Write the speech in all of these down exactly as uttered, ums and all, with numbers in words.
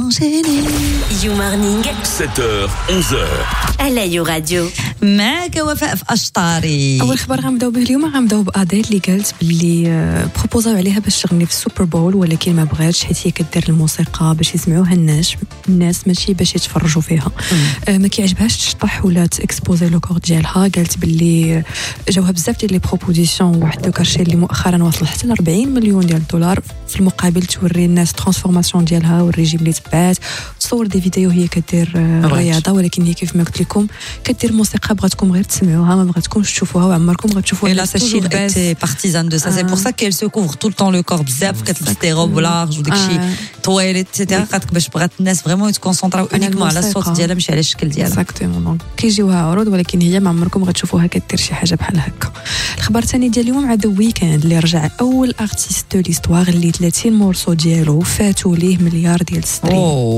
enchaîner. You Morning, sept heures, onze heures. على يو راديو. معك وفاء في أشطاري. اول خبر غنبداو به اليوم غنبداو باديل اللي قالت باللي بروبوزاو عليها باش تغني في السوبر بول، ولكن ما بغاتش حيت هي كدير الموسيقى باش يسمعوها الناس الناس ماشي باش يتفرجوا فيها. آه ما كيعجبهاش تشطح ولا تاكسبوزي لو كور ديالها. قالت باللي جاوها بزاف ديال لي بروبوزيسيون، واحد لو كارشي اللي مؤخرا وصل حتى ل أربعين مليون ديال الدولار، في المقابل توري الناس ترانسفورماسيون ديالها والريجيم اللي تبعات، تصور دي فيديو هي كدير رياضه، ولكن هي كيف ما قلت لكم كدير موسيقى بغاتكم غير تسمعوها ما بغاتكمش تشوفوها وعمركم غتشوفوها. Elle a toujours été partisane de ça. C'est pour ça qu'elle se couvre tout le temps le corps بزاف، كتلبس des robes larges وداكشي طويل ايتترا، باش بغات الناس فريمون يتكونسونطراو اونيكمون على الصوت ديالها ماشي على الشكل ديالها. اكزاكتومون. دونك كيجيوها عروض ولكن هي ما عمركم غتشوفوها كدير شي حاجه بحال هكا. الخبر الثاني ديال اليوم مع ذا ويكاند اللي رجع اول ارتيست دو ليستوار اللي ثلاثين مورسو ديالو فاتوا ليه مليار ديال ستريم.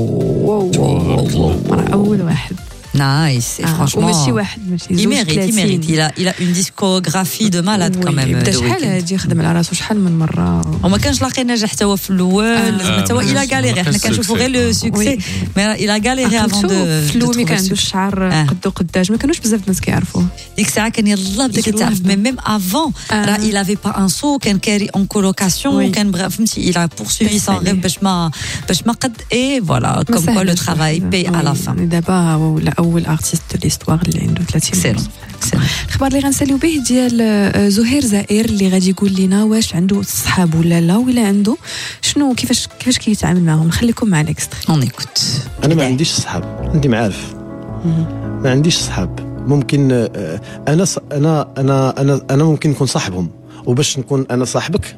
اوه اول واحد. Nice, et ah, franchement, ماشي واحد ماشي il mérite, il mérite. Il a, il a une discographie de malade quand même. بدا شحال هادي خدم على راسو شحال من مره وما كانش لاقي نجاح حتى هو في الاول. حتى هو il a galéré. حنا كنشوفوا غير لو سوكسي مي il a galéré avant de في الاول ما كان عندوش الشعر قدو قداج، ما كانوش بزاف الناس كيعرفوه. ديك الساعه كان يلاه بدا كيتعرف مي ميم افون راه il avait pas un sou، كان كاري اون كولوكاسيون، كان بغا فهمتي il a poursuivi son rêve باش ما باش ما قد اي فوالا comme quoi le travail paye à la fin. دابا ولا اول ارتيست ليستوار اللي عنده ثلاثين سنه. الخبر اللي غنساليو به ديال زهير زائر اللي غادي يقول لنا واش عنده صحاب ولا لا، ولا عنده شنو كيفاش كيفاش كيتعامل معهم. نخليكم مع الاكستري. اون ايكوت. انا ما عنديش صحاب، عندي معارف. ما عنديش صحاب. ممكن انا انا انا انا انا ممكن نكون صاحبهم، وباش نكون انا صاحبك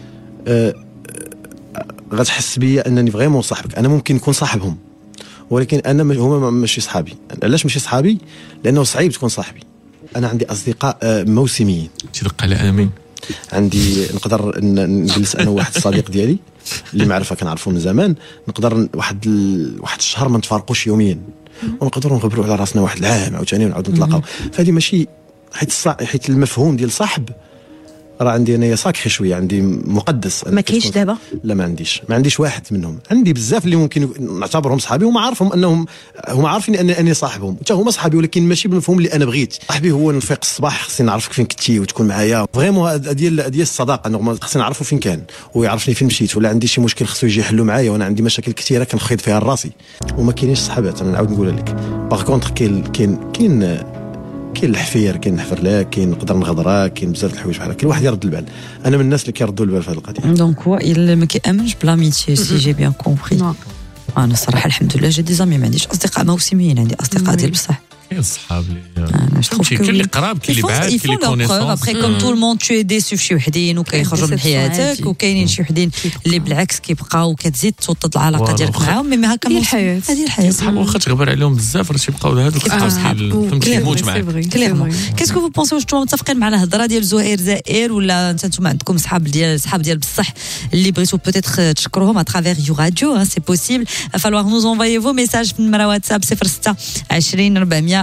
غتحس بيا انني فريمون صاحبك. انا ممكن نكون صاحبهم ولكن انا هما ماشي صحابي. علاش ماشي صحابي؟ لانه صعيب تكون صاحبي. انا عندي اصدقاء موسميين. تدق على امين. عندي نقدر نجلس انا وواحد الصديق ديالي اللي معرفه كنعرفو من زمان، نقدر واحد ال... واحد الشهر ما نتفارقوش يوميا، ونقدروا نغبروا على راسنا واحد العام عاوتاني ونعاودوا نتلاقاو. فهذه ماشي حيت الصع... حيت المفهوم ديال صاحب راه عندي انايا ساكري شويه، عندي مقدس. ما كاينش دابا؟ لا ما عنديش ما عنديش واحد منهم. عندي بزاف اللي ممكن نعتبرهم صحابي وما عارفهم انهم هما عارفين ان اني صاحبهم، حتى هما صحابي، ولكن ماشي بالمفهوم اللي انا بغيت. صاحبي هو نفيق الصباح خصني نعرفك فين كنتي وتكون معايا فريمون، ديال ديال الصداقه نورمال. خصني نعرفوا فين كان ويعرفني فين مشيت، ولا عندي شي مشكل خصو يجي يحلو معايا وانا عندي مشاكل كثيره كنخيض فيها راسي. وما كاينينش صحابات. انا نعاود نقولها لك. باغ كونطخ كاين كاين كاين كاين الحفير، كاين الحفرلاك، كاين نقدر نغدرا، كاين بزاف د الحوايج بحال هكا. كل واحد يرد البال. انا من الناس اللي كيردوا البال في هذه القضيه. دونك هو ما كيامنش بلاميتي سي جي بيان كومبري. انا الصراحه الحمد لله جي دي زامي، ما عنديش اصدقاء موسميين، عندي اصدقاء ديال بصح. كاين الصحاب اللي انا شوف كاين اللي قراب، كاين اللي بعاد، كاين اللي كونيسونس. ابري كوم تو الموند تو ديسو في شي وحدين وكيخرجوا من حياتك، وكاينين شي وحدين اللي بالعكس كيبقاو كتزيد توطد العلاقه ديالك معاهم. مي هكا هذه الحياه، هذه الحياه. صحاب واخا تغبر عليهم بزاف راه تيبقاو هادو كتبقاو صحاب فهمتي يموت معاك كليرمون. كاسكو فو بونسي واش نتوما متفقين مع الهضره ديال زهير زائر، ولا نتوما عندكم صحاب ديال صحاب ديال بصح اللي بغيتو بوتيتر تشكروهم اترافير يو راديو؟ سي بوسيبل. فالوغ نوز انفويي فو ميساج في النمره واتساب صفر ستة عشرين أربعمية